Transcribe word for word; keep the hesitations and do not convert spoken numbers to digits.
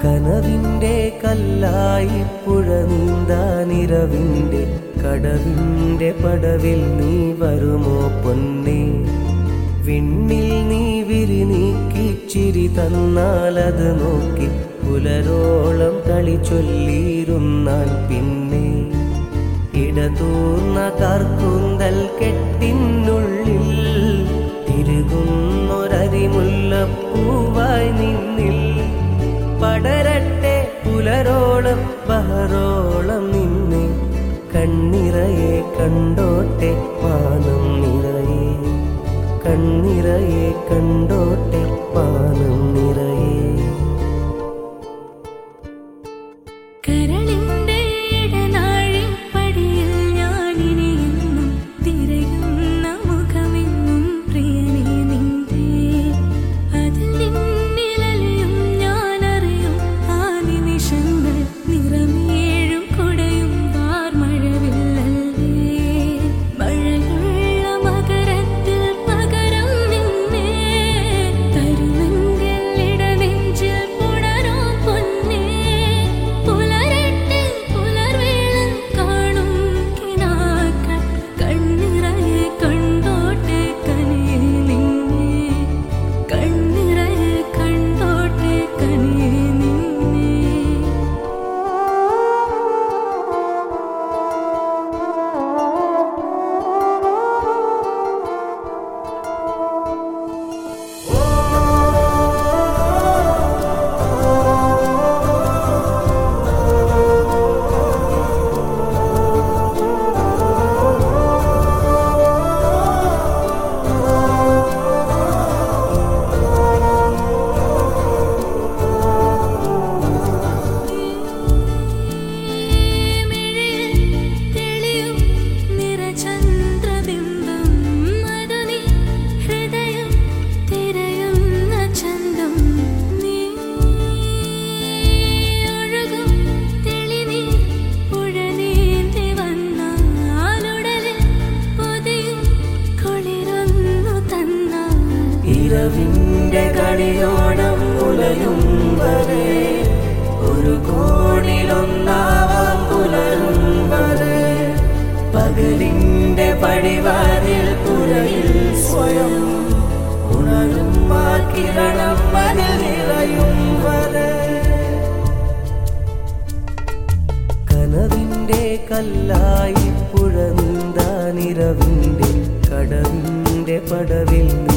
കനവിൻ്റെ കല്ലായി പുഴ നീന്താനിരവിൻ്റെ കടവിൻ്റെ പടവിൽ നീ വരുമോ പൊന്നേ? വിണ്ണിൽ നീ വിരിനീക്കി ചിരി തന്നാലത് നോക്കി പുലരോളം കളി ചൊല്ലിയിരുന്നാൽ പിന്നെ ഇടതൂർന്ന കാർക്കൂന്തൽ കെട്ടിനുള്ളിൽ തിരുകുന്നൊരരിമുല്ലപ്പൂവായി നിന്നിൽ പടരട്ടെ പുലരോളം ബഹറോളം നിന്നെ കണ്ണിറയെ കണ്ടോട്ടെ മാനം നിറയെ കണ്ണിറയെ കണ്ടോട്ടെ മാനം നിറയെ. കരളിന്റെ ഇടനാഴിപ്പടിയിൽ ഞാനിനിയെന്നും തിരയുന്ന മുഖമെന്നും പ്രിയനേ നിന്റെ അതിൽ നിന്നിലലിയും ഞാനറിയും ആ നിമിഷങ്ങൾ നിറമേഴും കൊടയും വാർമഴവില്ലല്ലേ മഴയുള്ള മകരത്തിൽ പകരം നിന്നെ തരുമെങ്കിൽ ഇടനെഞ്ചിൽ പുണരോ പൊന്നേ പുലരട്ടെ പുലർവേള കാണും കിനാക്കൾ കണ്ണിറയെ കണ്ടോട്ടെ കനിയെ നിന്നെ കണ്ണിറയെ കണ്ടോട്ടെ കനിയെ നിന്നെ. തെളിയും നിറചന്ദ്രബിംബം അതു നീ ഹൃദയം തിരയുന്ന ചന്തം നീ ഒഴുകും തെളിനീർ പുഴ നീന്തി വന്നാലുടലിൽ പൊതിയും കുളിരൊന്നു തന്നാൽ ഇരവിൻ്റെ കളിയോണം ഉലയും വരെ ഒരു കോണിലൊന്നാവാം പുലരും വരെ പകലിൻ്റെ പടിവാതിൽ പുരയിൽ സ്വയം ഉണരും ആ കിരണം അതിൽ നിറയും വരെ. കനവിൻ്റെ കല്ലായി പുഴ നീന്താനിരവിൻ്റെ കടവിൻ്റെ പടവിൽ